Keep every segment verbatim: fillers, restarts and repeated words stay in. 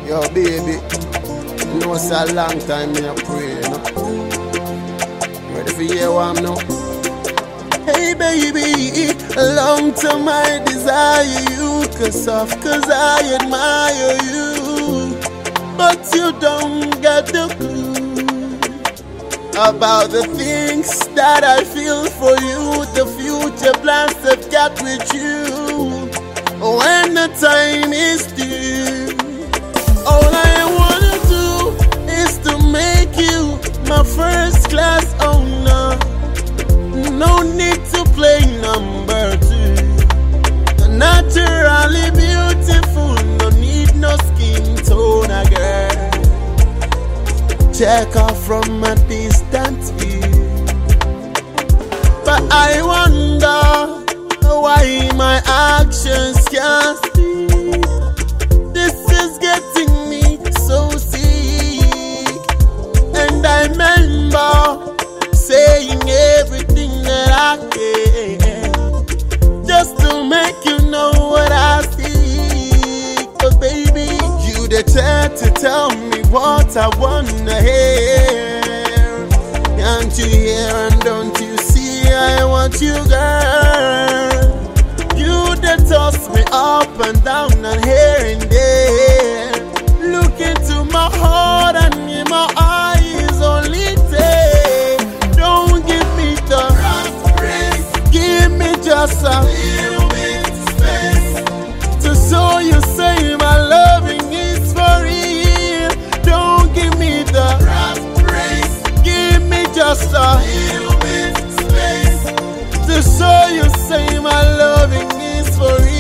Yo, baby, you know it's a long time me a pray, you know. Ready for hear what I'm now? Hey baby, a long time I desire you, cause of cause I admire you. But you don't get the clue about the things that I feel for you, the future plans I've got with you. When the time is due, all I wanna do is to make you my first class owner. No need to play number two. Naturally beautiful, no need no skin tone, a girl. Check out from a distant view, but I wonder why my actions can't speak. This is getting me so sick, and I remember saying everything that I can just to make you know what I see. But baby, you the try to tell me what I wanna hear. Can't you hear and don't you see I want you, girl? You that toss me up and down and here and there. Look into my heart and in my eyes only take. Don't give me the rough race, give me just a little bit space to show you say my loving is for real. Don't give me the rough race, give me just a little bit space to show you say my loving is for real.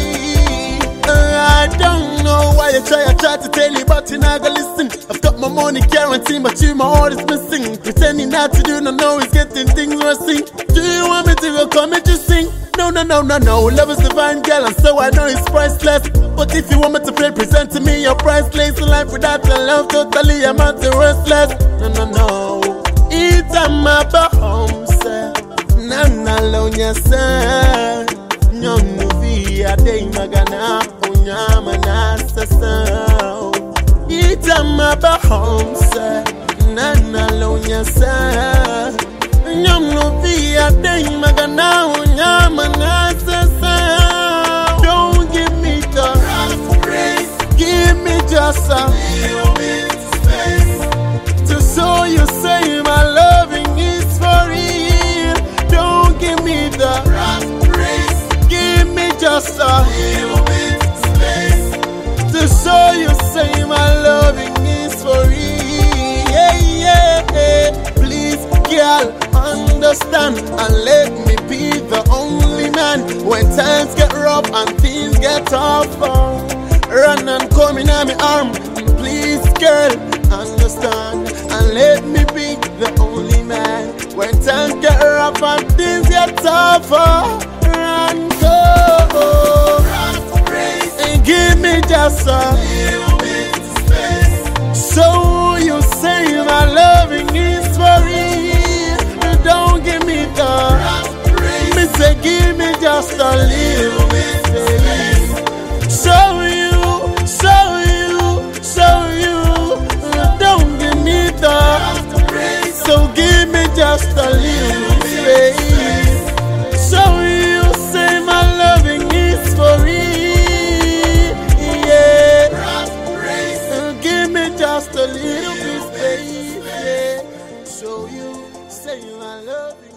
I don't know why you try, I try to tell you, but you not gonna listen. I've got my money guaranteed, but you, my heart is missing. Pretending not to do, no, no, it's getting things worse. Do you want me to go come and just sing? No, no, no, no, no. Love is divine, girl, and so I know it's priceless. But if you want me to play, present to me your priceless. Life without your love, totally I'm at the restless. No, no, no. It's a map of home, sir. Nana lonya sa Nyono via day magana Unyama nasa sa Ita maba home sa Nana lonya sa Nyono via day magana Unyama nasa sa. Don't give me the rough race, give me just a little bit space to show you say my loving is for real. Don't give me the rough race, give me just a little bit space to show you say my loving is for real. Yeah, yeah, yeah. Please, girl, understand and let me be the only man when times get rough and things get tougher. Run and come in my arm, please, girl, understand and let me be the only man when times get rough and things get tougher. Run, go, rough race, and give me just a little bit space. So you say my loving is for real. Don't give me the rough race, me say give me just a little bit space. Show you, show you, show you. Don't give me the rough race, so give me just a little space. Show you say my loving is for real. Yeah, rough race, give me just a little bit space. Yeah. Show you say my loving